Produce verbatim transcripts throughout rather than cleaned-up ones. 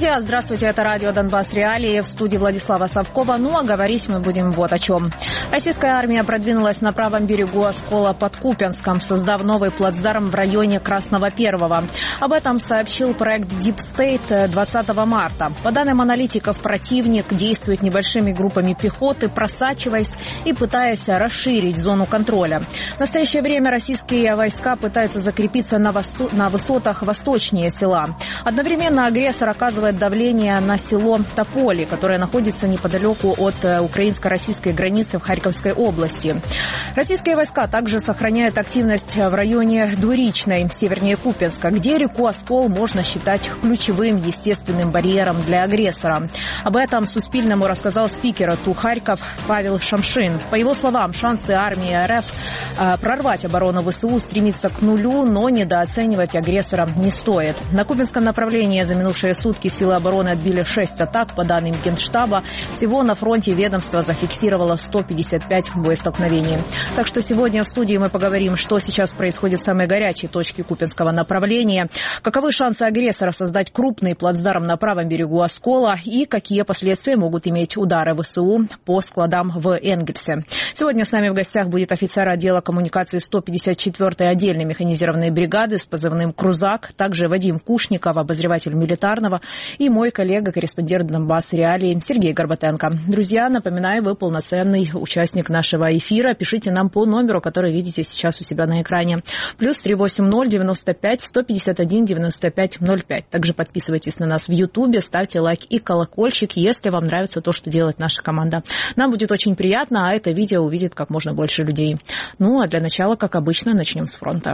Друзья, здравствуйте, это радио «Донбасс Реалии», в студии Владислава Совкова. Ну, а говорить мы будем вот о чем. Российская армия продвинулась на правом берегу Оскола под Купянском, создав новый плацдарм в районе Красного Первого. Об этом сообщил проект Deep State двадцатого марта. По данным аналитиков, противник действует небольшими группами пехоты, просачиваясь и пытаясь расширить зону контроля. В настоящее время российские войска пытаются закрепиться на, восто... на высотах восточнее села. Одновременно агрессор оказывает давление на село Тополи, которое находится неподалеку от украинско-российской границы в Харьковской области. Российские войска также сохраняют активность в районе Двуричной, севернее Купянска, где реку Оскол можно считать ключевым естественным барьером для агрессора. Об этом Суспільному рассказал спикер ТУ Харьков Павел Шамшин. По его словам, шансы армии РФ прорвать оборону ВСУ стремится к нулю, но недооценивать агрессора не стоит. На Купянском направлении за минувшие сутки силы обороны отбили шесть атак. По данным Генштаба, всего на фронте ведомство зафиксировало сто пятьдесят пять боестолкновений. Так что сегодня в студии мы поговорим, что сейчас происходит в самой горячей точке Купянского направления, каковы шансы агрессора создать крупный плацдарм на правом берегу Оскола и какие последствия могут иметь удары ВСУ по складам в Энгельсе. Сегодня с нами в гостях будет офицер отдела коммуникации сто пятьдесят четвёртой отдельной механизированной бригады с позывным «Крузак», также Вадим Кушников, обозреватель милитарного, и мой коллега, корреспондент «Донбасс Реалии» Сергей Горбатенко. Друзья, напоминаю, вы полноценный участник нашего эфира. Пишите нам по номеру, который видите сейчас у себя на экране. Плюс три восемь ноль девяносто пять сто пятьдесят один девяносто пять ноль пять. Также подписывайтесь на нас в Ютубе, ставьте лайк и колокольчик, если вам нравится то, что делает наша команда. Нам будет очень приятно, а это видео увидит как можно больше людей. Ну, а для начала, как обычно, начнем с фронта.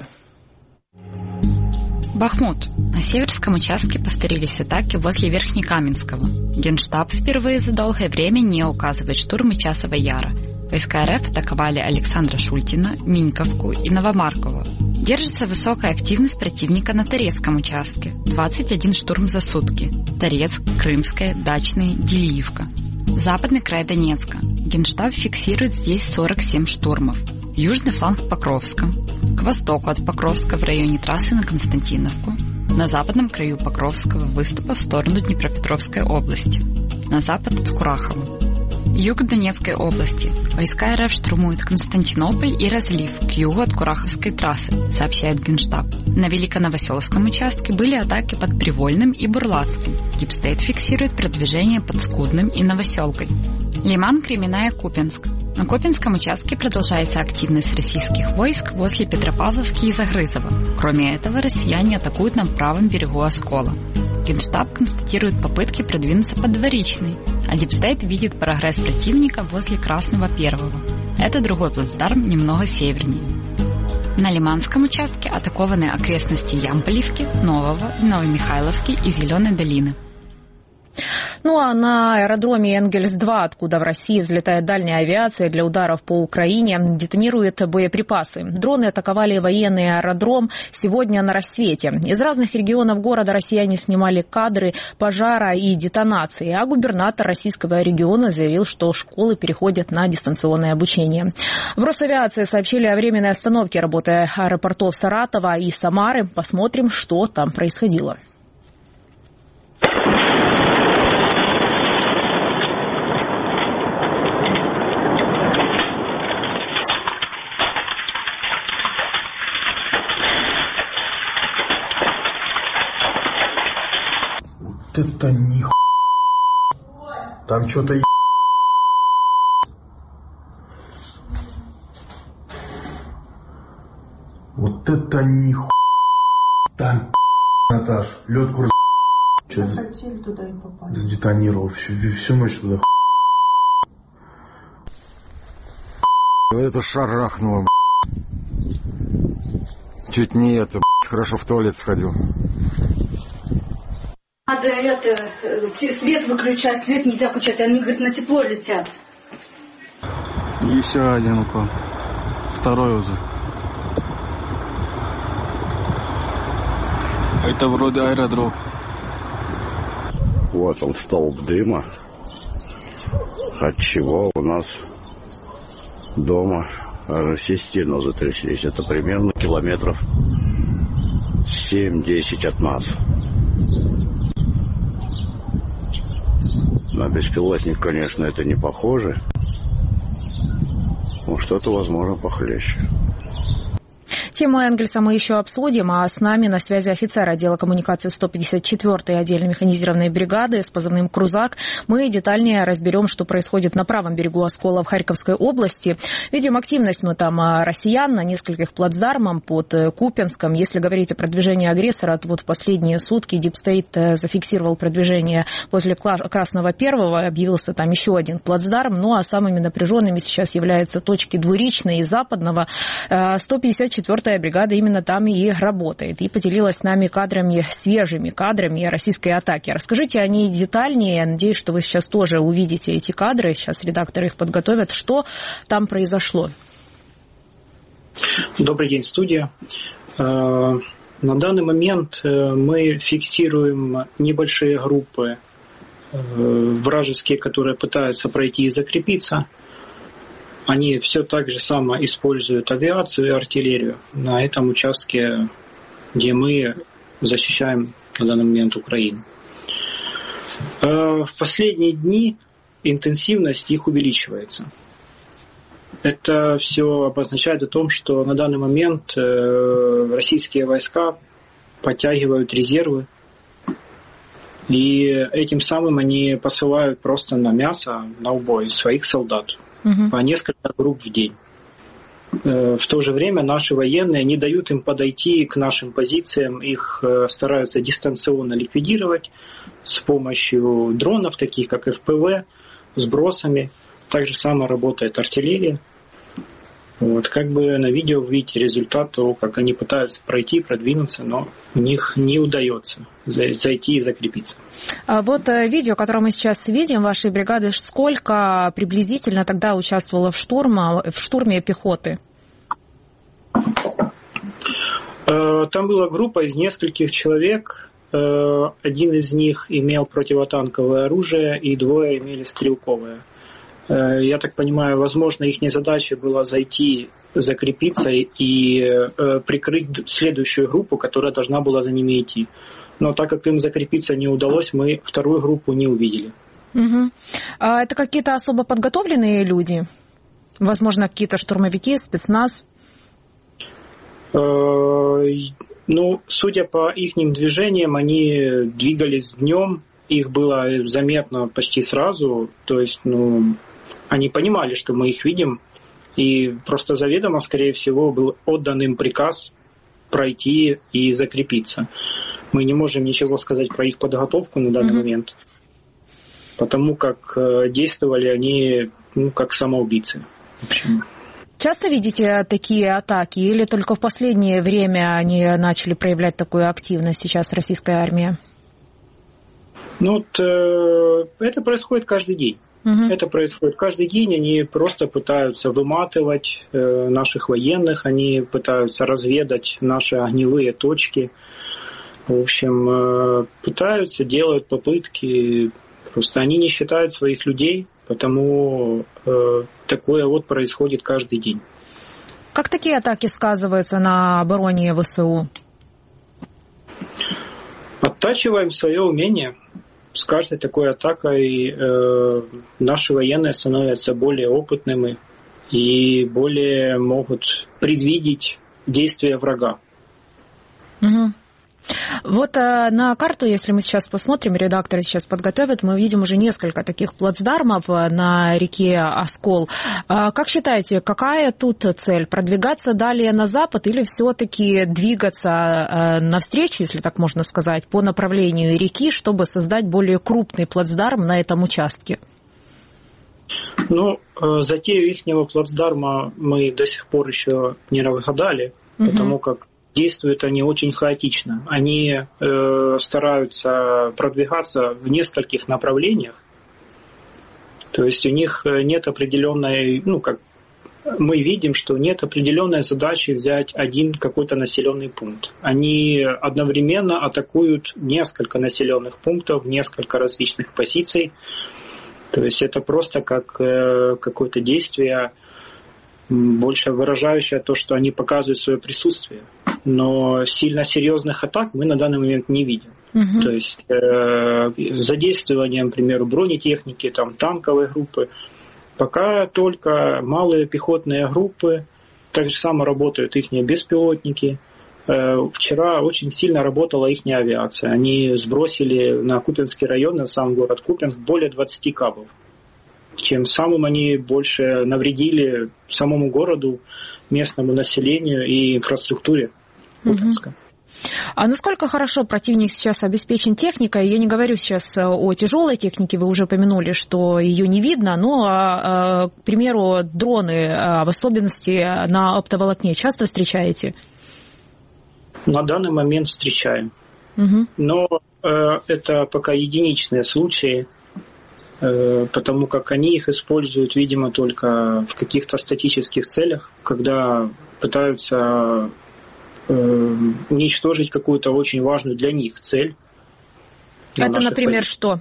Бахмут. На северском участке повторились атаки возле Верхнекаменского. Генштаб впервые за долгое время не указывает штурмы Часова Яра. Войска РФ атаковали Александра Шультина, Миньковку и Новомарково. Держится высокая активность противника на Торецком участке. двадцать один штурм за сутки. Торецк, Крымская, Дачный, Делиевка. Западный край Донецка. Генштаб фиксирует здесь сорок семь штурмов. Южный фланг Покровска. К востоку от Покровска в районе трассы на Константиновку. На западном краю Покровского выступа в сторону Днепропетровской области. На запад от Курахова. Юг Донецкой области. Войска РФ штурмуют Константинополь и Разлив к югу от Кураховской трассы, сообщает Генштаб. На Великоновоселском участке были атаки под Привольным и Бурлацким. Deep State фиксирует продвижение под Скудным и Новоселкой. Лиман, Кременная, Купянск. На Купянском участке продолжается активность российских войск возле Петропавловки и Загрызова. Кроме этого, россияне атакуют на правом берегу Оскола. Генштаб констатирует попытки продвинуться под Дворичный, а Deep State видит прогресс противника возле Красного Первого. Это другой плацдарм, немного севернее. На Лиманском участке атакованы окрестности Ямполевки, Нового, Новомихайловки и Зеленой долины. Ну а на аэродроме Энгельс-два, откуда в России взлетает дальняя авиация для ударов по Украине, детонируют боеприпасы. Дроны атаковали военный аэродром сегодня на рассвете. Из разных регионов города россияне снимали кадры пожара и детонации, а губернатор российского региона заявил, что школы переходят на дистанционное обучение. В Росавиации сообщили о временной остановке работы аэропортов Саратова и Самары. Посмотрим, что там происходило. Это нихуя. Там что-то е... Вот это нихуя. Там Наташ, лёдку раз... Что хотели туда и попали. Сдетонировал всю, всю ночь туда. Это шарахнуло. Чуть не это. Хорошо в туалет сходил. Надо это, свет выключать, свет нельзя включать, они, говорят, на тепло летят. Еще один упал, второй уже. Это вроде аэродром. Вот он, столб дыма, от чего у нас дома все стены затряслись. Это примерно километров семь-десять от нас. На беспилотник, конечно, это не похоже. Но что-то, возможно, похлеще. Тему Энгельса мы еще обсудим, а с нами на связи офицер отдела коммуникации сто пятьдесят четвёртой отдельной механизированной бригады с позывным «Крузак». Мы детальнее разберем, что происходит на правом берегу Оскола в Харьковской области. Видим активность мы там россиян на нескольких плацдармах под Купянском. Если говорить о продвижении агрессора, то вот в последние сутки Дипстейт зафиксировал продвижение возле Красного Первого, объявился там еще один плацдарм. Ну а самыми напряженными сейчас являются точки Двуречной и Западного. сто пятьдесят четвёртая бригада именно там и работает. И поделилась с нами кадрами, свежими кадрами российской атаки. Расскажите о ней детальнее. Я надеюсь, что вы сейчас тоже увидите эти кадры. Сейчас редакторы их подготовят. Что там произошло? Добрый день, студия. На данный момент мы фиксируем небольшие группы вражеские, которые пытаются пройти и закрепиться. Они все так же само используют авиацию и артиллерию на этом участке, где мы защищаем на данный момент Украину. В последние дни интенсивность их увеличивается. Это все обозначает о том, что на данный момент российские войска подтягивают резервы, и этим самым они посылают просто на мясо, на убой своих солдат. По несколько групп в день. В то же время наши военные не дают им подойти к нашим позициям, их стараются дистанционно ликвидировать с помощью дронов, таких как эф пэ вэ, сбросами. Так же само работает артиллерия. Вот, как бы на видео видите результат того, как они пытаются пройти, продвинуться, но у них не удается зайти и закрепиться. А вот видео, которое мы сейчас видим, вашей бригады, сколько приблизительно тогда участвовало в штурме, в штурме пехоты? Там была группа из нескольких человек. Один из них имел противотанковое оружие, и двое имели стрелковое. Я так понимаю, возможно, их задача была зайти, закрепиться и э, прикрыть следующую группу, которая должна была за ними идти. Но так как им закрепиться не удалось, мы вторую группу не увидели. Угу. А это какие-то особо подготовленные люди? Возможно, какие-то штурмовики, спецназ? Э, ну, судя по их движениям, они двигались днем. Их было заметно почти сразу. То есть, ну... Они понимали, что мы их видим, и просто заведомо, скорее всего, был отдан им приказ пройти и закрепиться. Мы не можем ничего сказать про их подготовку на данный mm-hmm. момент, потому как действовали они, ну, как самоубийцы. Часто видите такие атаки, или только в последнее время они начали проявлять такую активность сейчас, российская армия? Ну, вот, э, это происходит каждый день. Uh-huh. Это происходит каждый день, они просто пытаются выматывать э, наших военных, они пытаются разведать наши огневые точки. В общем, э, пытаются, делают попытки, просто они не считают своих людей, потому э, такое вот происходит каждый день. Как такие атаки сказываются на обороне вэ эс у? Оттачиваем свое умение. С каждой такой атакой э, наши военные становятся более опытными и более могут предвидеть действия врага. Угу. Вот э, на карту, если мы сейчас посмотрим, редакторы сейчас подготовят, мы видим уже несколько таких плацдармов на реке Оскол. Э, как считаете, какая тут цель? Продвигаться далее на запад или все-таки двигаться э, навстречу, если так можно сказать, по направлению реки, чтобы создать более крупный плацдарм на этом участке? Ну, э, затею ихнего плацдарма мы до сих пор еще не разгадали, угу. потому как действуют они очень хаотично. Они э, стараются продвигаться в нескольких направлениях. То есть у них нет определенной, ну, как мы видим, что нет определенной задачи взять один какой-то населенный пункт. Они одновременно атакуют несколько населенных пунктов, несколько различных позиций. То есть это просто как э, какое-то действие, больше выражающее то, что они показывают свое присутствие. Но сильно серьезных атак мы на данный момент не видим. Угу. То есть э, задействованием, к примеру, бронетехники, там, танковой группы. Пока только малые пехотные группы, так же само работают их беспилотники. Э, вчера очень сильно работала их авиация. Они сбросили на Купянский район, на сам город Купянск, более двадцать кабов. Чем самым они больше навредили самому городу, местному населению и инфраструктуре Купянска. Угу. А насколько хорошо противник сейчас обеспечен техникой? Я не говорю сейчас о тяжелой технике, вы уже упомянули, что ее не видно, но, к примеру, дроны, в особенности на оптоволокне, часто встречаете? На данный момент встречаем. Угу. Но э, это пока единичные случаи, э, потому как они их используют, видимо, только в каких-то статических целях, когда пытаются уничтожить какую-то очень важную для них цель. Это, например, позициях.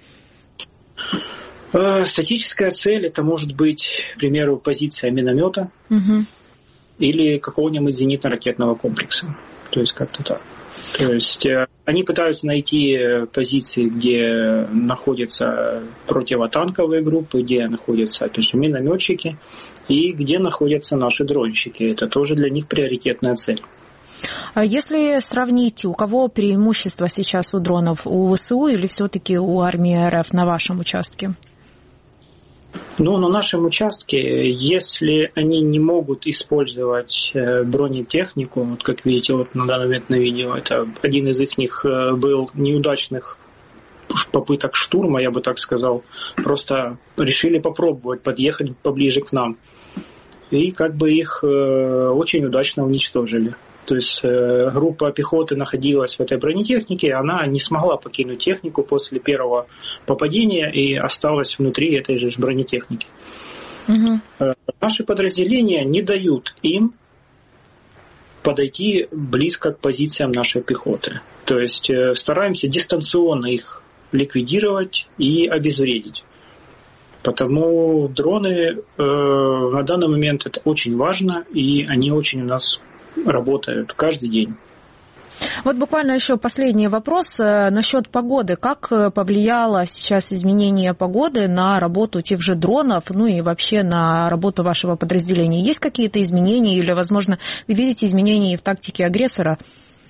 Что? Статическая цель, это может быть, к примеру, позиция миномета угу. или какого-нибудь зенитно-ракетного комплекса. То есть как-то так. То есть они пытаются найти позиции, где находятся противотанковые группы, где находятся, опять же, минометчики и где находятся наши дронщики. Это тоже для них приоритетная цель. Если сравнить, у кого преимущество сейчас у дронов, у ВСУ или все-таки у армии РФ на вашем участке? Ну, на нашем участке, если они не могут использовать бронетехнику, вот как видите вот на данный момент на видео, это один из их был неудачных попыток штурма, я бы так сказал, просто решили попробовать подъехать поближе к нам. И как бы их очень удачно уничтожили. То есть э, группа пехоты находилась в этой бронетехнике, она не смогла покинуть технику после первого попадения и осталась внутри этой же бронетехники. Угу. Э, наши подразделения не дают им подойти близко к позициям нашей пехоты. То есть э, стараемся дистанционно их ликвидировать и обезвредить. Потому дроны э, на данный момент это очень важно, и они очень у нас работают каждый день. Вот буквально еще последний вопрос насчет погоды. Как повлияло сейчас изменение погоды на работу тех же дронов, ну и вообще на работу вашего подразделения? Есть какие-то изменения или, возможно, вы видите изменения в тактике агрессора?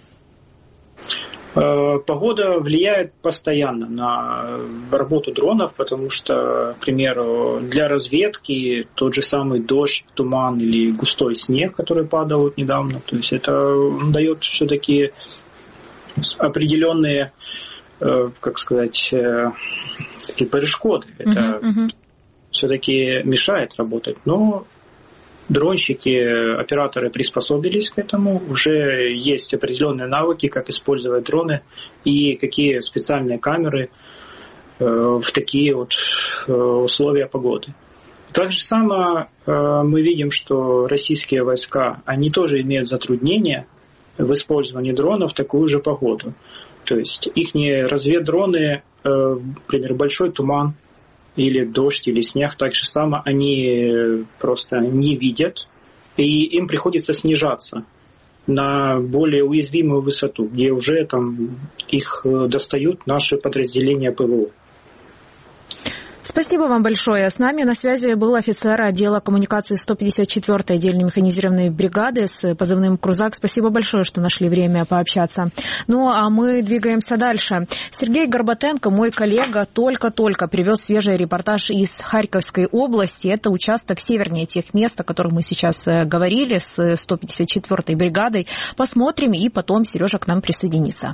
Погода влияет постоянно на работу дронов, потому что, к примеру, для разведки тот же самый дождь, туман или густой снег, который падал вот недавно, то есть это дает все-таки определенные, как сказать, такие перешкоды. Это uh-huh, uh-huh. все-таки мешает работать, но дронщики, операторы приспособились к этому, уже есть определенные навыки, как использовать дроны и какие специальные камеры э, в такие вот э, условия погоды. Так же самое э, мы видим, что российские войска, они тоже имеют затруднения в использовании дронов в такую же погоду. То есть их разведдроны, э, например, большой туман, или дождь, или снег, так же само они просто не видят, и им приходится снижаться на более уязвимую высоту, где уже там их достают наши подразделения ПВО. Спасибо вам большое. С нами на связи был офицер отдела коммуникации сто пятьдесят четвёртой отдельной механизированной бригады с позывным «Крузак». Спасибо большое, что нашли время пообщаться. Ну, а мы двигаемся дальше. Сергей Горбатенко, мой коллега, только-только привез свежий репортаж из Харьковской области. Это участок севернее тех мест, о которых мы сейчас говорили, с сто пятьдесят четвёртой бригадой. Посмотрим, и потом Сережа к нам присоединится.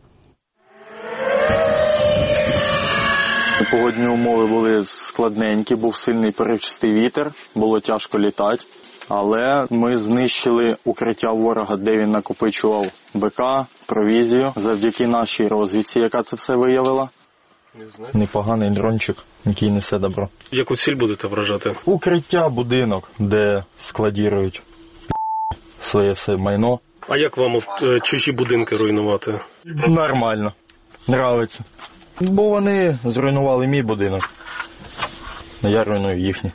Погодні умови були складненькі, був сильний поривчастий вітер, було тяжко літати, але ми знищили укриття ворога, де він накопичував БК, провізію, завдяки нашій розвідці, яка це все виявила. Непоганий дрончик, який несе добро. Яку ціль будете вражати? Укриття, будинок, де складірують своє все майно. А як вам от, чужі будинки руйнувати? Нормально, нравиться. Бо вони зруйнували мій будинок, а я руйную їхній.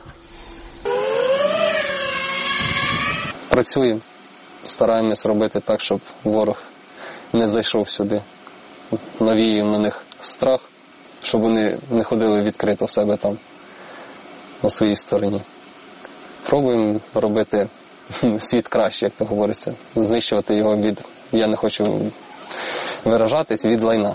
Працюємо, стараємось робити так, щоб ворог не зайшов сюди. навіюємо на них страх, щоб вони не ходили відкрито в себе там, на своїй стороні. Пробуємо робити світ краще, як то говориться, знищувати його від, я не хочу виражатись, від лайна.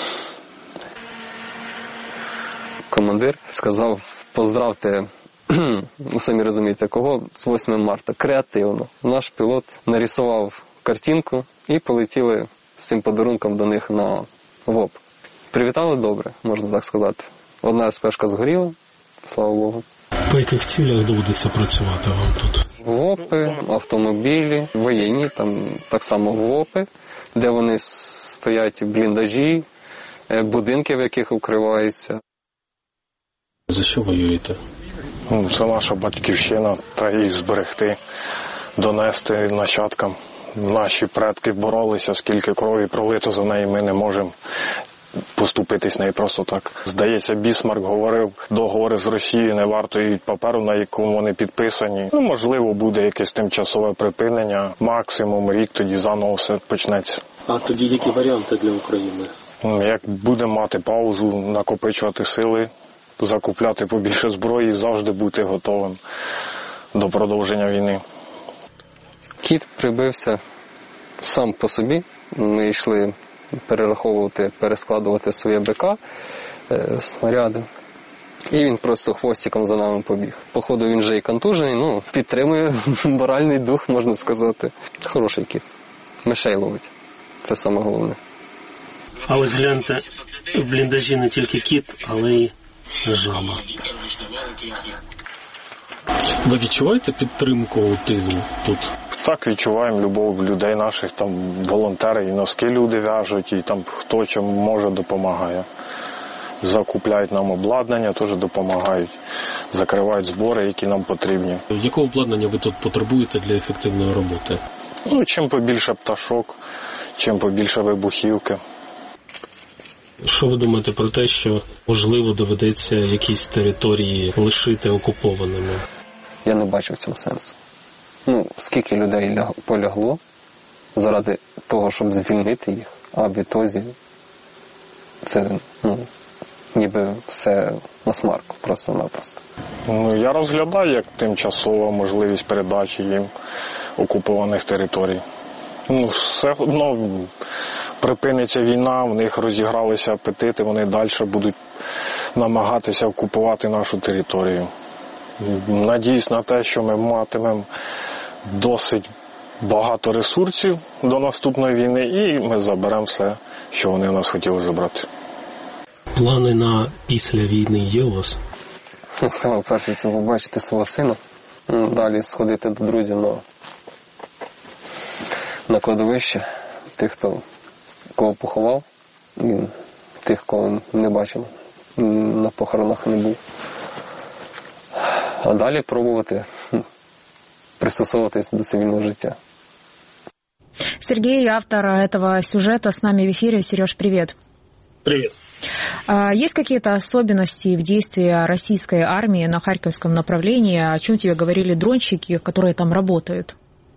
Командир сказав, поздравте, ну самі розумієте, кого, з восьмим марта, креативно. Наш пілот нарисував картинку і полетіли з цим подарунком до них на ВОП. Привітали добре, можна так сказати. Одна ес-пешка згоріла, слава Богу. По яких цілях доводиться працювати вам тут? ВОПи, автомобілі, воєнні, там так само ВОПи, де вони стоять в бліндажі, будинки, в яких укриваються. За що воюєте? Це наша батьківщина, та її зберегти, донести нащадкам. Наші предки боролися, скільки крові пролито за неї, ми не можемо поступитись неї просто так. Здається, Бісмарк говорив, договори з Росією не вартують паперу, на якому вони підписані. Ну, можливо, буде якесь тимчасове припинення, максимум рік, тоді заново все почнеться. А тоді які варіанти для України? Як будемо мати паузу, накопичувати сили, закупляти побільше зброї і завжди бути готовим до продовження війни. Кіт прибився сам по собі. Ми йшли перераховувати, перескладувати своє БК, е, снаряди. І він просто хвостиком за нами побіг. Походу він вже і контужений, ну, підтримує моральний дух, можна сказати. Хороший кіт. Мишей ловить. Це саме головне. А ось гляньте, в бліндажі не тільки кіт, але й жаба. Ви відчуваєте підтримку у тилу тут? Так, відчуваємо любов людей наших, там волонтери, і носки люди в'яжуть, і там хто чим може допомагає. Закупляють нам обладнання, теж допомагають, закривають збори, які нам потрібні. Якого обладнання ви тут потребуєте для ефективної роботи? Ну, чим побільше пташок, чим побільше вибухівки. Що ви думаєте про те, що, можливо, доведеться якісь території лишити окупованими? Я не бачу в цьому сенсу. Ну, скільки людей полягло заради того, щоб звільнити їх, а в ітозі це, ну, ніби все на смарку, просто-напросто. Ну, я розглядаю як тимчасова можливість передачі їм окупованих територій. Ну, все одно припиниться війна, в них розігралися апетити, вони далі будуть намагатися окупувати нашу територію. Надіюсь на те, що ми матимемо досить багато ресурсів до наступної війни, і ми заберемо все, що вони в нас хотіли забрати. Плани на після війни є у вас? Саме перше, це побачити свого сина, далі сходити до друзів на, на кладовище, тих, хто кого поховав, і тих, кого не бачив, на похоронах не був. А далі пробувати пристосовуватись до цивільного життя. Сергей, автор этого сюжета, с нами в эфире. Сереж, привет. Привет. Есть какие-то особенности в действии российской армии на Харьковском направлении? О чем тебе говорили дронщики, которые там работают?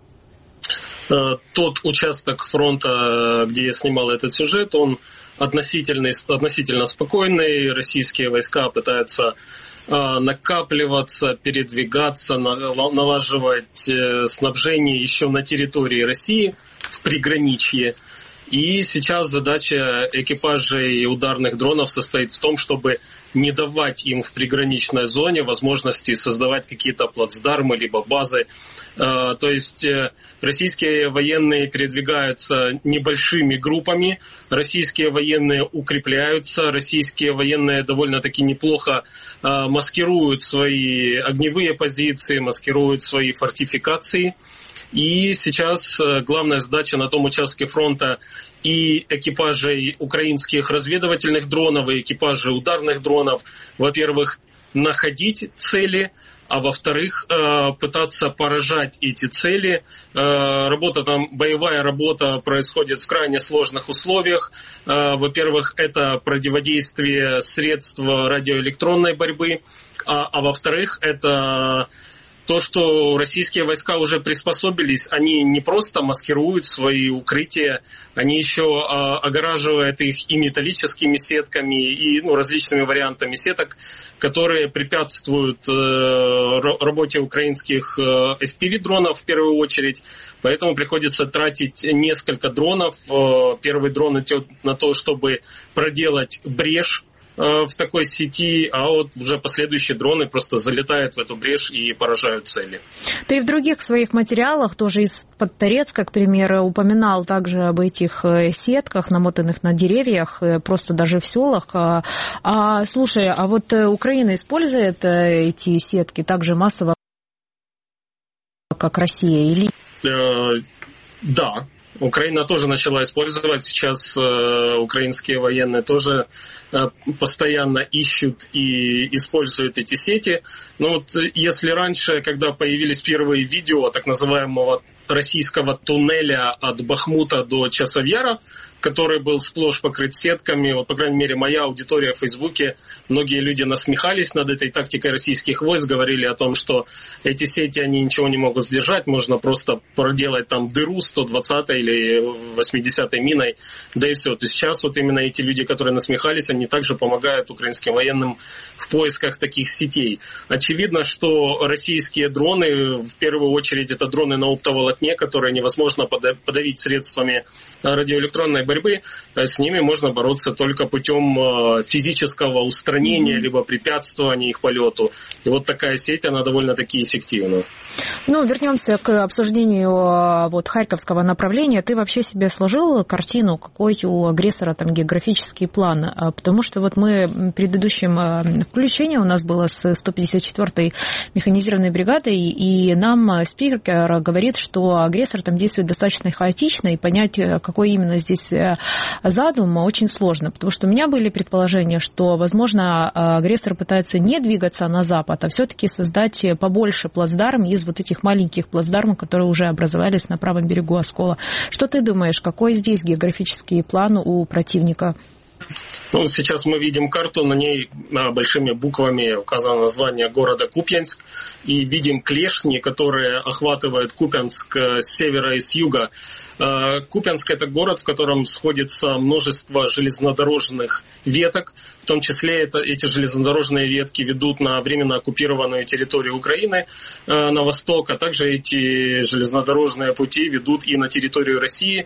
Тот участок фронта, где я снимал этот сюжет, он относительно, относительно спокойный. Российские войска пытаются накапливаться, передвигаться, налаживать снабжение еще на территории России, в приграничье. И сейчас задача экипажей ударных дронов состоит в том, чтобы не давать им в приграничной зоне возможности создавать какие-то плацдармы либо базы. То есть российские военные передвигаются небольшими группами, российские военные укрепляются, российские военные довольно-таки неплохо маскируют свои огневые позиции, маскируют свои фортификации. И сейчас главная задача на том участке фронта и экипажей украинских разведывательных дронов, и экипажей ударных дронов, во-первых, находить цели, а во-вторых, пытаться поражать эти цели. Работа там, боевая работа происходит в крайне сложных условиях. Во-первых, это противодействие средств радиоэлектронной борьбы, а, а во-вторых, это то, что российские войска уже приспособились, они не просто маскируют свои укрытия, они еще а, огораживают их и металлическими сетками, и ну, различными вариантами сеток, которые препятствуют э, работе украинских э, эф пи ви-дронов в первую очередь. Поэтому приходится тратить несколько дронов. Э, первый дрон идет на то, чтобы проделать брешь в такой сети, а вот уже последующие дроны просто залетают в эту брешь и поражают цели. Ты в других своих материалах, тоже из-под Торецка, к примеру, упоминал также об этих сетках, намотанных на деревьях, просто даже в селах. А, слушай, а вот Украина использует эти сетки также массово, как Россия, или... Да. Украина тоже начала использовать. Сейчас э, украинские военные тоже э, постоянно ищут и используют эти сети. Но вот если раньше, когда появились первые видео так называемого российского туннеля от Бахмута до Часовьяра, который был сплошь покрыт сетками, вот, по крайней мере, моя аудитория в Фейсбуке, многие люди насмехались над этой тактикой российских войск, говорили о том, что эти сети, они ничего не могут сдержать, можно просто проделать там дыру сто двадцатой или восьмидесятой миной, да и все. То есть сейчас вот именно эти люди, которые насмехались, они также помогают украинским военным в поисках таких сетей. Очевидно, что российские дроны, в первую очередь, это дроны на оптоволокне, которые невозможно подавить средствами радиоэлектронной борьбы, с ними можно бороться только путем физического устранения, mm-hmm. либо препятствования их полету. И вот такая сеть, она довольно-таки эффективна. Ну, вернемся к обсуждению вот, харьковского направления. Ты вообще себе сложил картину, какой у агрессора там географический план? Потому что вот мы в предыдущем включении у нас было с сто пятьдесят четвёртой механизированной бригадой, и нам спикер говорит, что агрессор там действует достаточно хаотично, и понять, какой именно здесь задум, очень сложно, потому что у меня были предположения, что, возможно, агрессор пытается не двигаться на запад, а все-таки создать побольше плацдарм из вот этих маленьких плацдармов, которые уже образовались на правом берегу Оскола. Что ты думаешь, какой здесь географический план у противника? Ну, сейчас мы видим карту, на ней большими буквами указано название города Купьянск, и видим клешни, которые охватывают Купянск с севера и с юга. Купянск – это город, в котором сходится множество железнодорожных веток, в том числе это, эти железнодорожные ветки ведут на временно оккупированную территорию Украины на восток, а также эти железнодорожные пути ведут и на территорию России.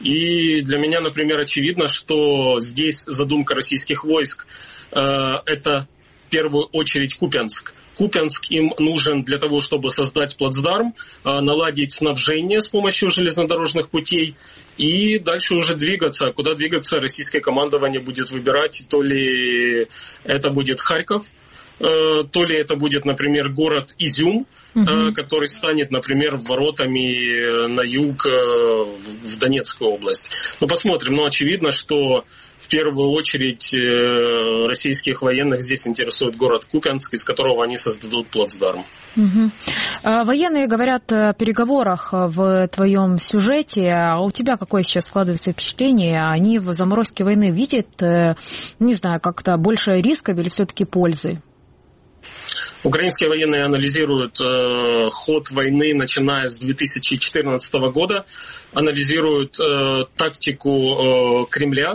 И для меня, например, очевидно, что здесь задумка российских войск – это в первую очередь Купянск. Купянск им нужен для того, чтобы создать плацдарм, наладить снабжение с помощью железнодорожных путей и дальше уже двигаться. Куда двигаться, российское командование будет выбирать, то ли это будет Харьков, то ли это будет, например, город Изюм, угу. который станет, например, воротами на юг в Донецкую область. Ну, посмотрим. Но очевидно, что в первую очередь российских военных здесь интересует город Купянск, из которого они создадут плацдарм. Угу. Военные говорят о переговорах в твоем сюжете. А у тебя какое сейчас складывается впечатление? Они в заморозке войны видят, не знаю, как-то больше рисков или все-таки пользы? Украинские военные анализируют э, ход войны, начиная с две тысячи четырнадцатого года, анализируют э, тактику э, Кремля.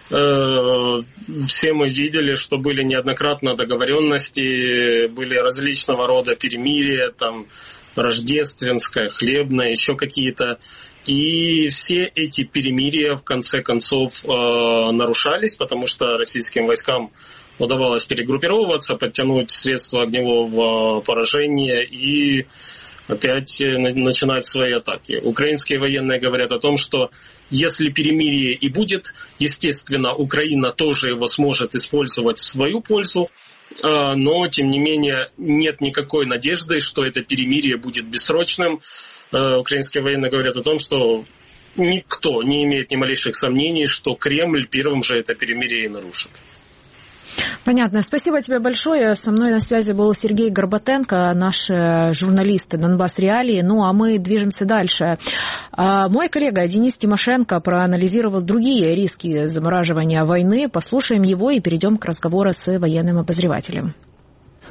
Э, все мы видели, что были неоднократно договоренности, были различного рода перемирия, там, рождественское, хлебное, еще какие-то. И все эти перемирия, в конце концов, э, нарушались, потому что российским войскам удавалось перегруппировываться, подтянуть средства огневого поражения и опять начинать свои атаки. Украинские военные говорят о том, что если перемирие и будет, естественно, Украина тоже его сможет использовать в свою пользу, но, тем не менее, нет никакой надежды, что это перемирие будет бессрочным. Украинские военные говорят о том, что никто не имеет ни малейших сомнений, что Кремль первым же это перемирие и нарушит. Понятно. Спасибо тебе большое. Со мной на связи был Сергей Горбатенко, наш журналист «Донбасс Реалии». Ну, а мы движемся дальше. Мой коллега Денис Тимошенко проанализировал другие риски замораживания войны. Послушаем его и перейдем к разговору с военным обозревателем.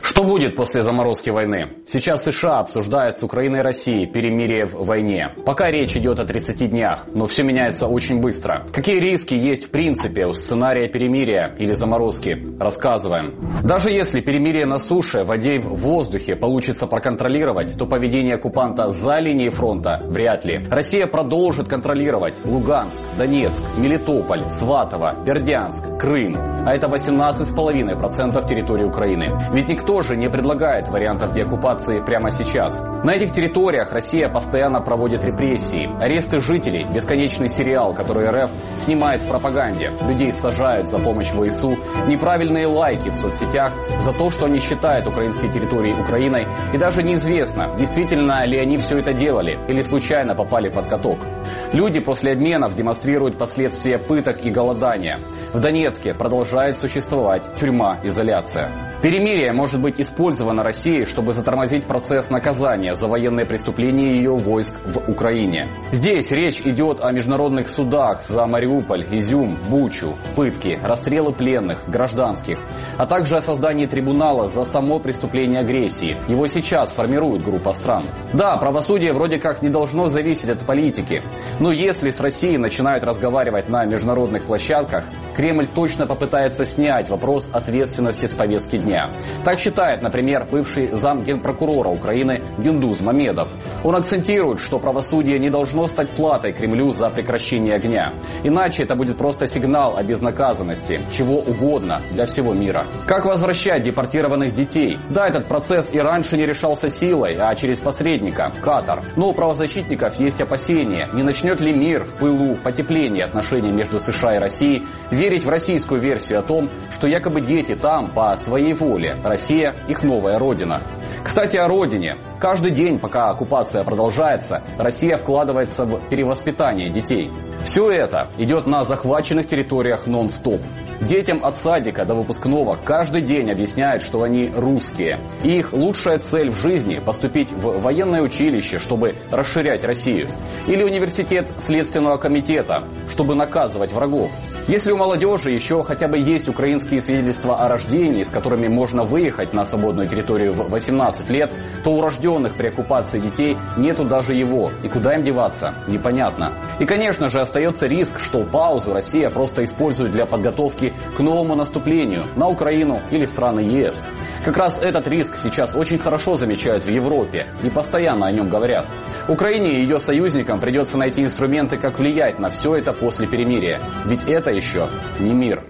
Что будет после заморозки войны? Сейчас США обсуждают с Украиной и Россией перемирие в войне. Пока речь идет о тридцати днях, но все меняется очень быстро. Какие риски есть в принципе у сценария перемирия или заморозки? Рассказываем. Даже если перемирие на суше, в воде и в воздухе получится проконтролировать, то поведение оккупанта за линией фронта вряд ли. Россия продолжит контролировать Луганск, Донецк, Мелитополь, Сватово, Бердянск, Крым. А это восемнадцать целых пять десятых процента территории Украины. Ведь никто тоже не предлагает вариантов деоккупации прямо сейчас. На этих территориях Россия постоянно проводит репрессии, аресты жителей, бесконечный сериал, который РФ снимает в пропаганде. Людей сажают за помощь ВСУ, неправильные лайки в соцсетях за то, что они считают украинские территории Украиной, и даже неизвестно, действительно ли они все это делали или случайно попали под каток. Люди после обменов демонстрируют последствия пыток и голодания. В Донецке продолжает существовать тюрьма-изоляция. Перемирие может быть использовано Россией, чтобы затормозить процесс наказания за военные преступления ее войск в Украине. Здесь речь идет о международных судах за Мариуполь, Изюм, Бучу, пытки, расстрелы пленных, гражданских, а также о создании трибунала за само преступление агрессии. Его сейчас формирует группа стран. Да, правосудие вроде как не должно зависеть от политики, но если с Россией начинают разговаривать на международных площадках, Кремль точно попытается снять вопрос ответственности с повестки дня. Так считает, например, бывший замгенпрокурора Украины Гюндуз Мамедов. Он акцентирует, что правосудие не должно стать платой Кремлю за прекращение огня. Иначе это будет просто сигнал о безнаказанности, чего угодно для всего мира. Как возвращать депортированных детей? Да, этот процесс и раньше не решался силой, а через посредника – Катар. Но у правозащитников есть опасения, не начнет ли мир в пылу потепления отношений между США и Россией верить в российскую версию о том, что якобы дети там по своей воле, Россия – их новая родина. Кстати, о родине. Каждый день, пока оккупация продолжается, Россия вкладывается в перевоспитание детей. Все это идет на захваченных территориях нон-стоп. Детям от садика до выпускного каждый день объясняют, что они русские. И их лучшая цель в жизни – поступить в военное училище, чтобы расширять Россию. Или университет Следственного комитета, чтобы наказывать врагов. Если у молодежи еще хотя бы есть украинские свидетельства о рождении, с которыми можно выехать на свободную территорию в восемнадцать лет, то у рожденных при оккупации детей нету даже его. И куда им деваться? Непонятно. И, конечно же, остается риск, что паузу Россия просто использует для подготовки к новому наступлению на Украину или страны ЕС. Как раз этот риск сейчас очень хорошо замечают в Европе и постоянно о нем говорят. Украине и ее союзникам придется найти инструменты, как влиять на все это после перемирия. Ведь это еще не мир.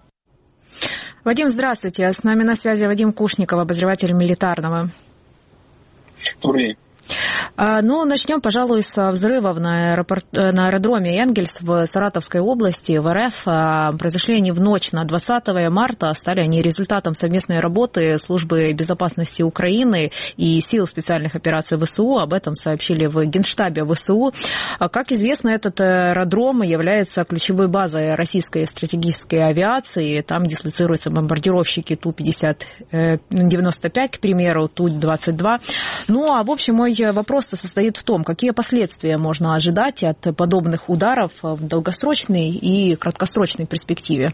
Вадим, здравствуйте. С нами на связи Вадим Кушников, обозреватель Милитарного. Добрый день. Ну, начнем, пожалуй, с взрывов на, аэропорт, на аэродроме Энгельс в Саратовской области, в РФ. Произошли они в ночь на двадцатое марта. Стали они результатом совместной работы Службы безопасности Украины и сил специальных операций ВСУ. Об этом сообщили в Генштабе ВСУ. Как известно, этот аэродром является ключевой базой российской стратегической авиации. Там дислоцируются бомбардировщики Ту пятьдесят девяносто пять, к примеру, Ту двадцать два. Ну, а в общем, мой вопрос состоит в том, какие последствия можно ожидать от подобных ударов в долгосрочной и краткосрочной перспективе?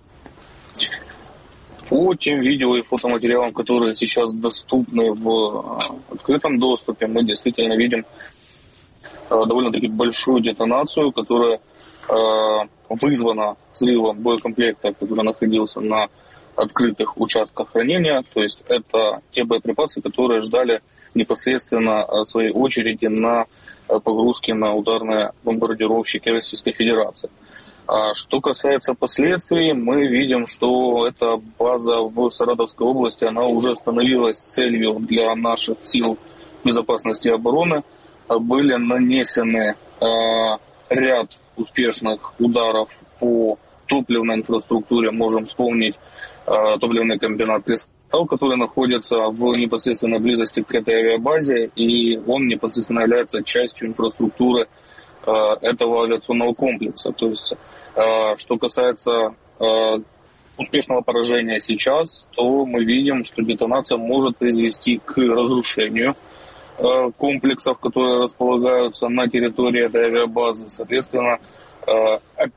По тем видео и фотоматериалам, которые сейчас доступны в открытом доступе, мы действительно видим довольно-таки большую детонацию, которая вызвана взрывом боекомплекта, который находился на открытых участках хранения. То есть это те боеприпасы, которые ждали непосредственно в своей очереди на погрузки на ударные бомбардировщики Российской Федерации. Что касается последствий, мы видим, что эта база в Саратовской области, она уже становилась целью для наших сил безопасности и обороны. Были нанесены ряд успешных ударов по топливной инфраструктуре. Можем вспомнить топливный комбинат «Кристалл», который находится в непосредственной близости к этой авиабазе, и он непосредственно является частью инфраструктуры э, этого авиационного комплекса. То есть, э, что касается э, успешного поражения сейчас, то мы видим, что детонация может привести к разрушению э, комплексов, которые располагаются на территории этой авиабазы. Соответственно, э,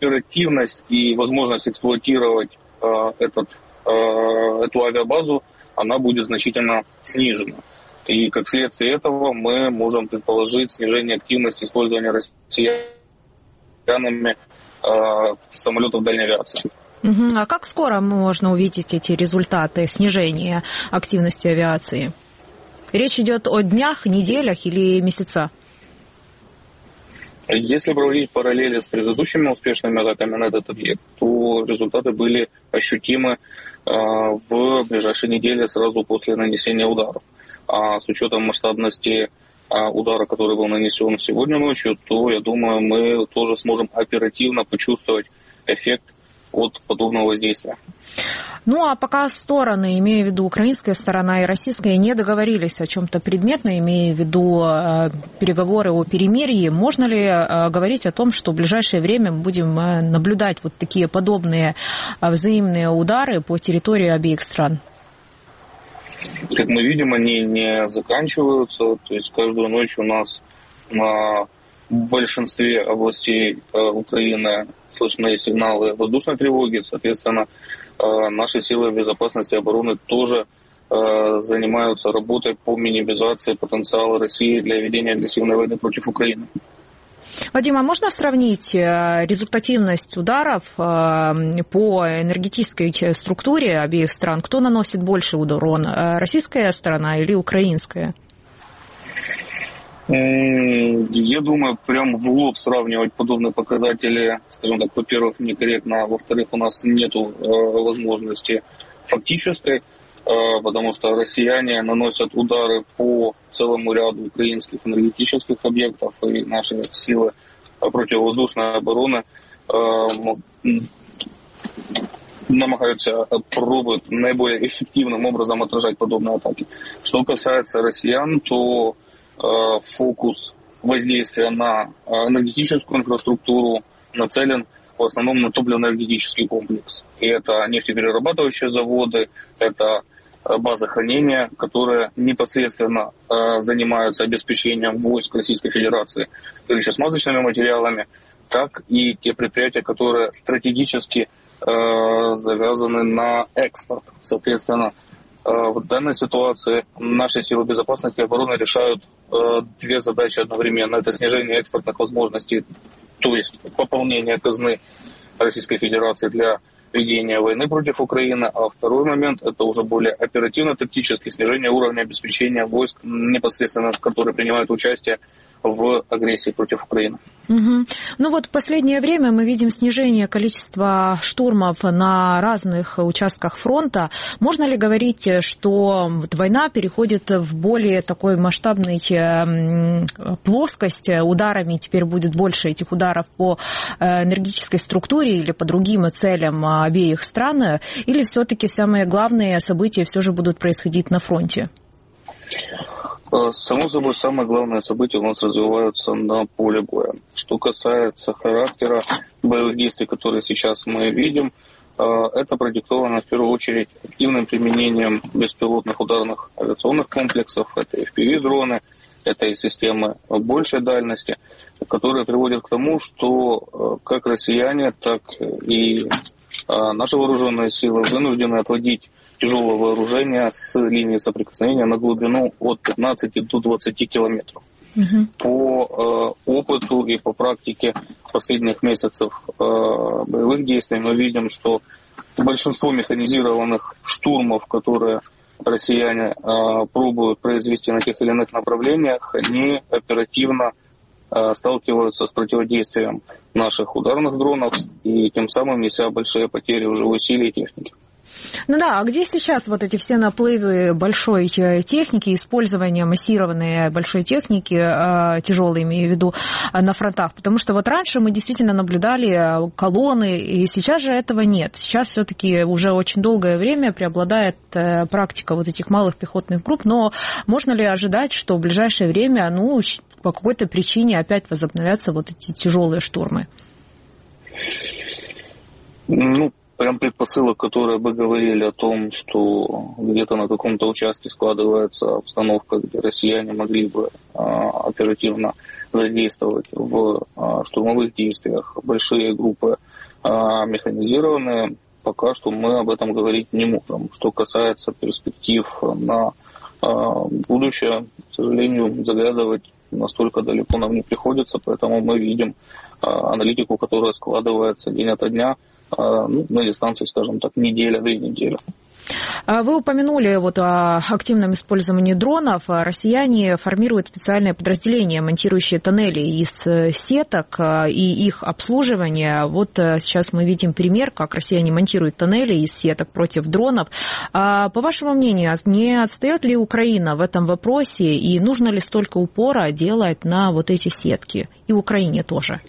оперативность и возможность эксплуатировать э, этот эту авиабазу она будет значительно снижена. И как следствие этого мы можем предположить снижение активности использования россиянами э, самолетов дальней авиации. Угу. А как скоро можно увидеть эти результаты снижения активности авиации? Речь идет о днях, неделях или месяцах? Если проводить параллели с предыдущими успешными атаками на этот объект, то результаты были ощутимы э, в ближайшие недели сразу после нанесения ударов. А с учетом масштабности э, удара, который был нанесен сегодня ночью, то, я думаю, мы тоже сможем оперативно почувствовать эффект от подобного воздействия. Ну, а пока стороны, имея в виду украинская сторона и российская, не договорились о чем-то предметно, имея в виду э, переговоры о перемирии, можно ли э, говорить о том, что в ближайшее время мы будем э, наблюдать вот такие подобные э, взаимные удары по территории обеих стран? Как мы видим, они не заканчиваются, то есть каждую ночь у нас на большинстве областей э, Украины слышны сигналы воздушной тревоги, соответственно, наши силы безопасности и обороны тоже занимаются работой по минимизации потенциала России для ведения агрессивной войны против Украины. Вадим, а можно сравнить результативность ударов по энергетической структуре обеих стран? Кто наносит больше урон, российская сторона или украинская? Я думаю, прям в лоб сравнивать подобные показатели, скажем так, во-первых, некорректно, а во-вторых, у нас нет э, возможности фактической, э, потому что россияне наносят удары по целому ряду украинских энергетических объектов, и наши силы противовоздушной обороны э, намагаются, пробуют наиболее эффективным образом отражать подобные атаки. Что касается россиян, то фокус воздействия на энергетическую инфраструктуру нацелен в основном на топливно-энергетический комплекс. И это нефтеперерабатывающие заводы, это базы хранения, которые непосредственно занимаются обеспечением войск Российской Федерации горюче-смазочными материалами, так и те предприятия, которые стратегически завязаны на экспорт. Соответственно, в данной ситуации наши силы безопасности и обороны решают э, две задачи одновременно. Это снижение экспортных возможностей, то есть пополнение казны Российской Федерации для ведения войны против Украины. А второй момент – это уже более оперативно-тактическое снижение уровня обеспечения войск, непосредственно которые принимают участие в агрессии против Украины. Угу. Ну вот в последнее время мы видим снижение количества штурмов на разных участках фронта. Можно ли говорить, что вот война переходит в более такой масштабной плоскость, ударами теперь будет больше этих ударов по энергетической структуре или по другим целям обеих стран, или все-таки самые главные события все же будут происходить на фронте? Само собой, самые главные события у нас развиваются на поле боя. Что касается характера боевых действий, которые сейчас мы видим, это продиктовано в первую очередь активным применением беспилотных ударных авиационных комплексов, это эф пи ви-дроны, это и системы большей дальности, которые приводят к тому, что как россияне, так и наши вооруженные силы вынуждены отводить тяжелое вооружение с линии соприкосновения на глубину от пятнадцати до двадцати километров. Uh-huh. По э, опыту и по практике последних месяцев э, боевых действий мы видим, что большинство механизированных штурмов, которые россияне э, пробуют произвести на тех или иных направлениях, они оперативно э, сталкиваются с противодействием наших ударных дронов и тем самым неся большие потери в живой силе и технике. Ну да, а где сейчас вот эти все наплывы большой техники, использование массированной большой техники, тяжелой, имею в виду, на фронтах? Потому что вот раньше мы действительно наблюдали колонны, и сейчас же этого нет. Сейчас все-таки уже очень долгое время преобладает практика вот этих малых пехотных групп, но можно ли ожидать, что в ближайшее время, ну, по какой-то причине опять возобновятся вот эти тяжелые штурмы? Ну, прям предпосылок, которые бы говорили о том, что где-то на каком-то участке складывается обстановка, где россияне могли бы а, оперативно задействовать в а, штурмовых действиях большие группы а, механизированные, пока что мы об этом говорить не можем. Что касается перспектив на будущее, к сожалению, заглядывать настолько далеко нам не приходится, поэтому мы видим аналитику, которая складывается день ото дня, ну, на дистанции, скажем так, неделя-две недели. Вы упомянули вот о активном использовании дронов. Россияне формируют специальные подразделения, монтирующие тоннели из сеток и их обслуживание. Вот сейчас мы видим пример, как россияне монтируют тоннели из сеток против дронов. По вашему мнению, не отстает ли Украина в этом вопросе и нужно ли столько упора делать на вот эти сетки? И Украине тоже.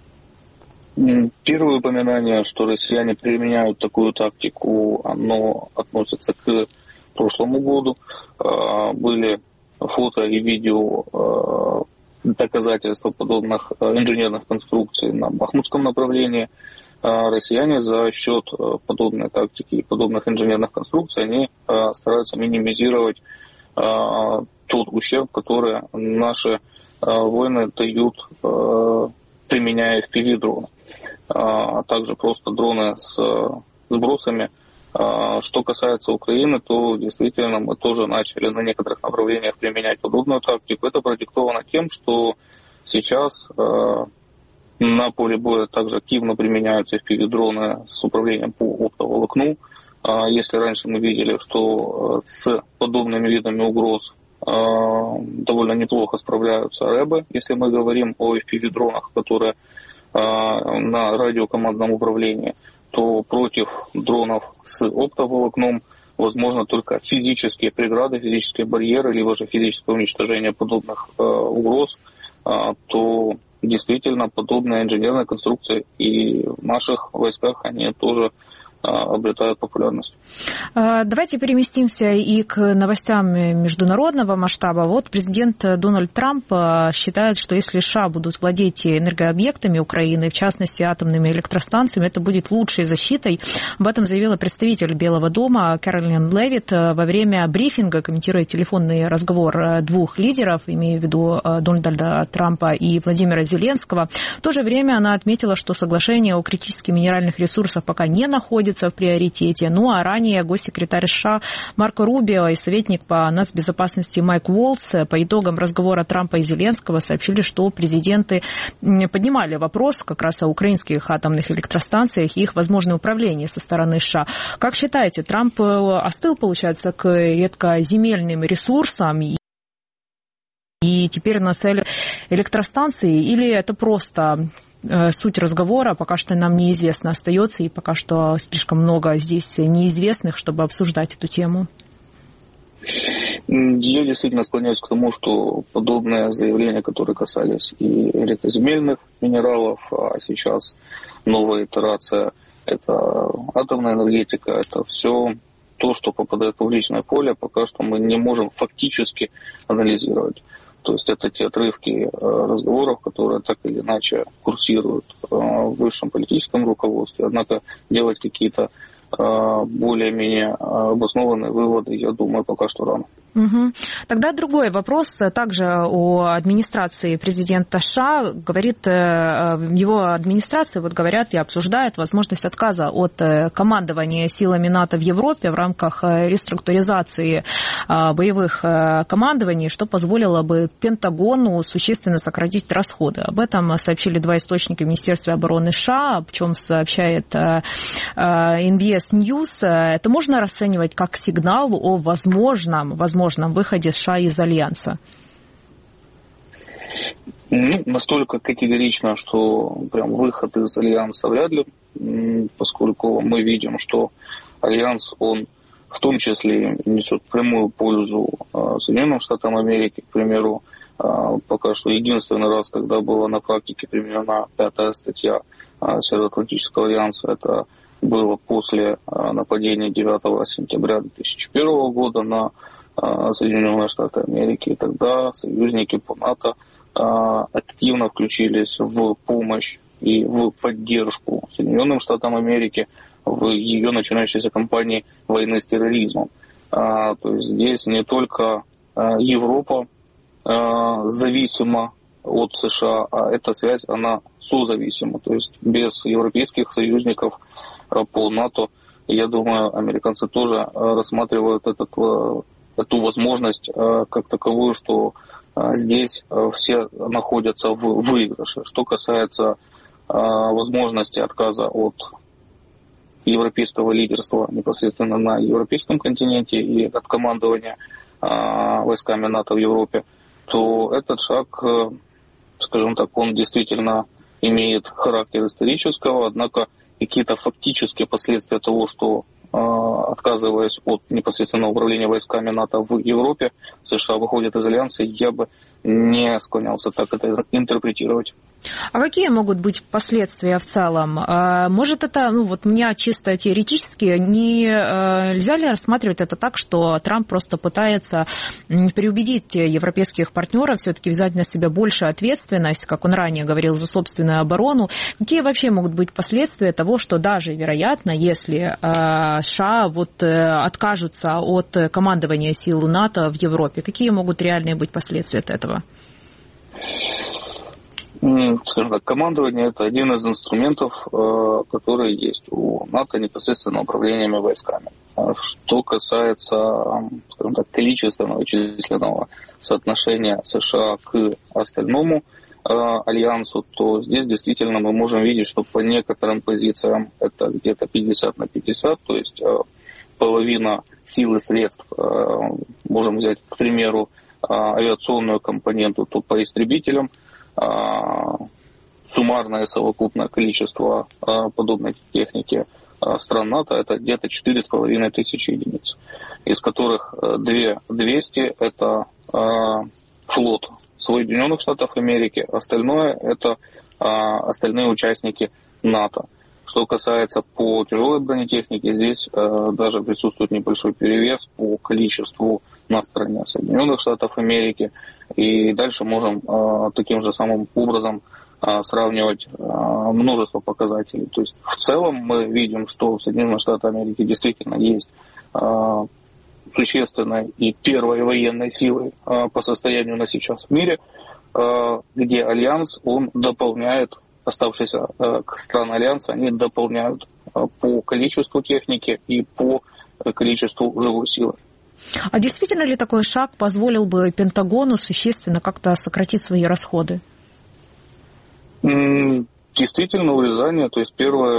Первое упоминание, что россияне применяют такую тактику, оно относится к прошлому году. Были фото и видео доказательства подобных инженерных конструкций на Бахмутском направлении. Россияне за счет подобной тактики и подобных инженерных конструкций они стараются минимизировать тот ущерб, который наши воины дают, применяя эф пи ви-дроны, а также просто дроны с сбросами. Что касается Украины, то действительно мы тоже начали на некоторых направлениях применять подобную тактику. Это продиктовано тем, что сейчас на поле боя также активно применяются эф пи ви-дроны с управлением по оптоволокну. Если раньше мы видели, что с подобными видами угроз довольно неплохо справляются рэбы, если мы говорим о эф пи ви-дронах, которые на радиокомандном управлении, то против дронов с оптоволокном возможно только физические преграды, физические барьеры, либо же физическое уничтожение подобных э, угроз, э, то действительно подобные инженерные конструкции и в наших войсках они тоже обретают популярность. Давайте переместимся и к новостям международного масштаба. Вот президент Дональд Трамп считает, что если США будут владеть энергообъектами Украины, в частности атомными электростанциями, это будет лучшей защитой. Об этом заявила представитель Белого дома Кэролин Левитт во время брифинга, комментируя телефонный разговор двух лидеров, имею в виду Дональда Трампа и Владимира Зеленского. В то же время она отметила, что соглашение о критических минеральных ресурсах пока не находится в приоритете. Ну а ранее госсекретарь США Марко Рубио и советник по нацбезопасности Майк Уолтс по итогам разговора Трампа и Зеленского сообщили, что президенты поднимали вопрос как раз о украинских атомных электростанциях и их возможное управление со стороны США. Как считаете, Трамп остыл, получается, к редкоземельным ресурсам и теперь на цель электростанции, или это просто суть разговора пока что нам неизвестно остается, и пока что слишком много здесь неизвестных, чтобы обсуждать эту тему? Я действительно склоняюсь к тому, что подобные заявления, которые касались и редкоземельных минералов, а сейчас новая итерация – это атомная энергетика, это все то, что попадает в публичное поле, пока что мы не можем фактически анализировать. То есть это те отрывки разговоров, которые так или иначе курсируют в высшем политическом руководстве. Однако делать какие-то более-менее обоснованные выводы, я думаю, пока что рано. Угу. Тогда другой вопрос, также о администрации президента США. Говорит, его администрация, вот говорят и обсуждают возможность отказа от командования силами НАТО в Европе в рамках реструктуризации боевых командований, что позволило бы Пентагону существенно сократить расходы. Об этом сообщили два источника в Министерстве обороны США, о чем сообщает эн би эс News. Это можно расценивать как сигнал о возможном, возможном выходе США из Альянса? Ну, настолько категорично, что прям выход из Альянса вряд ли, поскольку мы видим, что Альянс, он в том числе несет прямую пользу Соединенным Штатам Америки, к примеру. Пока что единственный раз, когда была на практике применена пятая статья Североатлантического альянса, это было после нападения девятого сентября две тысячи первого года на Соединенные Штаты Америки. И тогда союзники по НАТО активно включились в помощь и в поддержку Соединенным Штатам Америки в ее начинающейся кампании войны с терроризмом. То есть здесь не только Европа зависима от США, а эта связь, она созависима. То есть без европейских союзников по НАТО И я думаю, американцы тоже рассматривают этот, эту возможность как таковую, что здесь все находятся в выигрыше. Что касается возможности отказа от европейского лидерства непосредственно на европейском континенте и от командования войсками НАТО в Европе, то этот шаг, скажем так, он действительно имеет характер исторического, однако какие-то фактические последствия того, что отказываясь от непосредственного управления войсками НАТО в Европе, США выходят из альянса, я бы не склонялся так это интерпретировать. А какие могут быть последствия в целом? Может, это, ну вот у меня чисто теоретически, не, нельзя ли рассматривать это так, что Трамп просто пытается переубедить европейских партнеров все-таки взять на себя большую ответственность, как он ранее говорил, за собственную оборону? Какие вообще могут быть последствия того, что даже, вероятно, если США вот откажутся от командования сил НАТО в Европе, какие могут реальные быть последствия от этого? Скажем так, командование – это один из инструментов, которые есть у НАТО непосредственно управлениями войсками. Что касается, скажем так, количественного и численного соотношения США к остальному альянсу, то здесь действительно мы можем видеть, что по некоторым позициям это где-то пятьдесят на пятьдесят, то есть половина сил и средств, можем взять, к примеру, авиационную компоненту, то по истребителям суммарное совокупное количество подобной техники стран НАТО это где-то четыре с половиной тысячи единиц, из которых две тысячи двести это флот Соединенных Штатов Америки, остальное это остальные участники НАТО. Что касается по тяжелой бронетехнике, здесь э, даже присутствует небольшой перевес по количеству на стороне Соединенных Штатов Америки. И дальше можем э, таким же самым образом э, сравнивать э, множество показателей. То есть в целом мы видим, что в Соединенных Штатах Америки действительно есть э, существенной и первой военной силой э, по состоянию на сейчас в мире, э, где Альянс он дополняет оставшиеся э, страны Альянса, они дополняют э, по количеству техники и по э, количеству живой силы. А действительно ли такой шаг позволил бы Пентагону существенно как-то сократить свои расходы? М-м, действительно, урезание. То есть первое,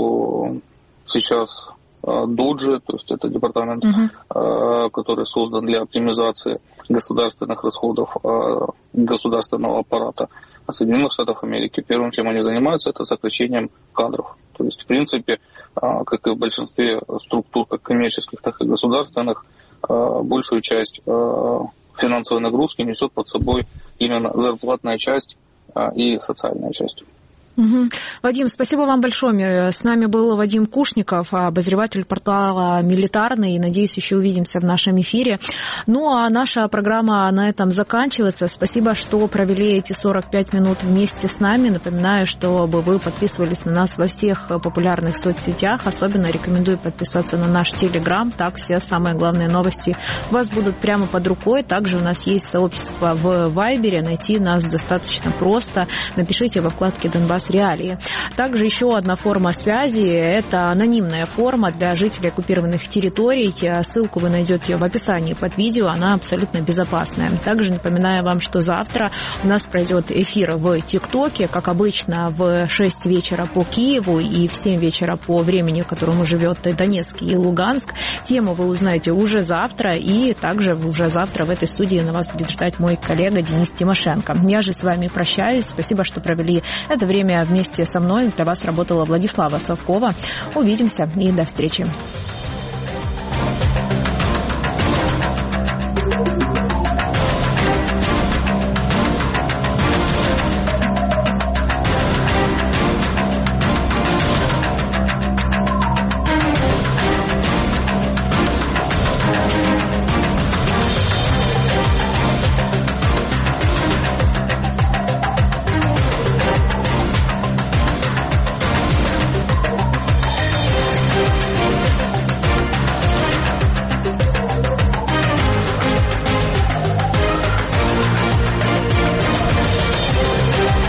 что сейчас э, Доджи, то есть это департамент, uh-huh. э, который создан для оптимизации государственных расходов э, государственного аппарата Соединенных Штатов Америки, первым, чем они занимаются, это сокращением кадров. То есть, в принципе, как и в большинстве структур, как коммерческих, так и государственных, большую часть финансовой нагрузки несет под собой именно зарплатная часть и социальная часть. Угу. Вадим, спасибо вам большое. С нами был Вадим Кушников, обозреватель портала «Милитарный». Надеюсь, еще увидимся в нашем эфире. Ну, а наша программа на этом заканчивается. Спасибо, что провели эти сорок пять минут вместе с нами. Напоминаю, чтобы вы подписывались на нас во всех популярных соцсетях. Особенно рекомендую подписаться на наш Телеграм. Так все самые главные новости у вас будут прямо под рукой. Также у нас есть сообщество в Вайбере. Найти нас достаточно просто. Напишите во вкладке «Донбасс реалии». Также еще одна форма связи – это анонимная форма для жителей оккупированных территорий. Ссылку вы найдете в описании под видео, она абсолютно безопасная. Также напоминаю вам, что завтра у нас пройдет эфир в ТикТоке, как обычно, в шесть вечера по Киеву и в семь вечера по времени, в котором живет Донецк и Луганск. Тему вы узнаете уже завтра, и также уже завтра в этой студии на вас будет ждать мой коллега Денис Тимошенко. Я же с вами прощаюсь. Спасибо, что провели это время вместе со мной. Для вас работала Владислава Савкова. Увидимся и до встречи.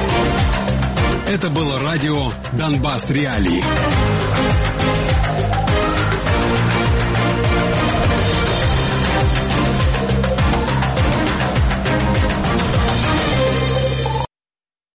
Это было радио «Донбасс Реалии».